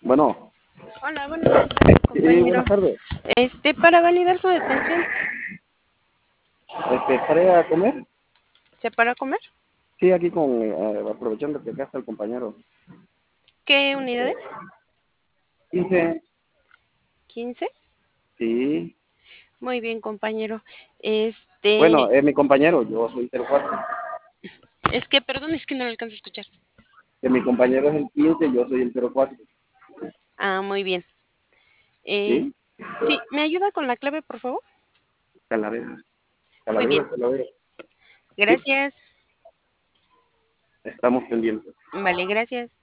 Bueno, Hola, buenas tardes, sí, compañero. buenas tardes. Para validar su detención, ¿Para comer? ¿se para a comer? Sí, aquí aprovechando que acá está el compañero. ¿Qué unidades? 15. 15. Sí. Muy bien, compañero. Bueno, es mi compañero, yo soy el 04. Perdón, es que no lo alcanzo a escuchar. Que mi compañero es el 15, yo soy el 04. Ah, muy bien. Eh, ¿Sí? sí, ¿me ayuda con la clave, por favor? Calavera. Muy bien. Calavera. Sí, Gracias. estamos pendientes. Vale, gracias.